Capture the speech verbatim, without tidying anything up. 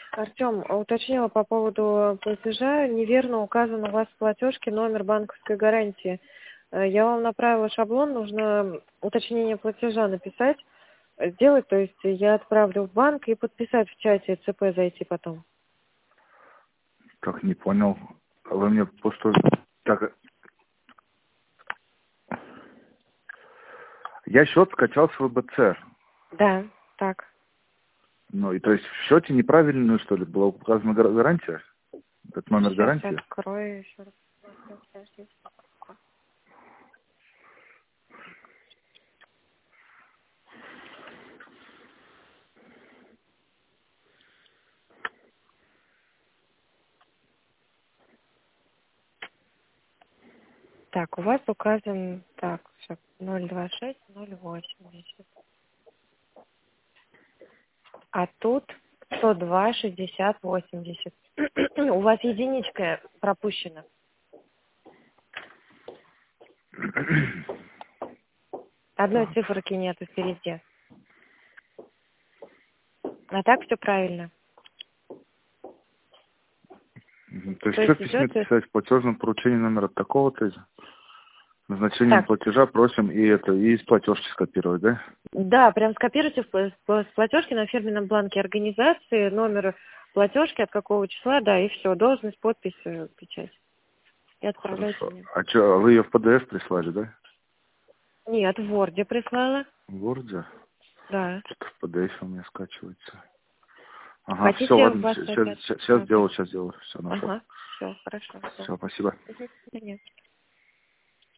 Артем, уточнила по поводу платежа. Неверно указан у вас в платежке номер банковской гарантии. Э, Я вам направила шаблон, нужно уточнение платежа написать, э, сделать, то есть я отправлю в банк и подписать в чате ЦП зайти потом. Как не понял. Вы мне просто... Так, я счет скачал с ВБЦ. Да, так. Ну, и то есть в счете неправильную, что ли, была указана гар- гарантия? Этот номер Сейчас гарантии? открою еще раз. Подождите. Так, у вас указан, так, всё, ноль двадцать шесть ноль восемьдесят. А тут сто два шестьдесят восемьдесят. У вас единичка пропущена. Одной циферки нету впереди. А так все правильно. Мгм. То есть То что в есть письме идет... писать? В платежном поручении номер от такого-то, назначением Так, платежа просим и это, и из платежки скопировать, да? да, прям скопируйте в пла- с платежки на фирменном бланке организации, номер платежки, от какого числа, да, и все, должность, подпись, э, печать. И отправляйте Хорошо. мне. А что, вы ее в пэ дэ эф прислали, да? Нет, в Word прислала. В Word? Да. Что-то в пэ дэ эф у меня скачивается. Ага, все, Хотите у ладно, вас сейчас, опять? сейчас Ага, сделаю, сейчас сделаю, все, нашел. ага. Все, хорошо. Всё. Все, спасибо. Мгм. Да нет.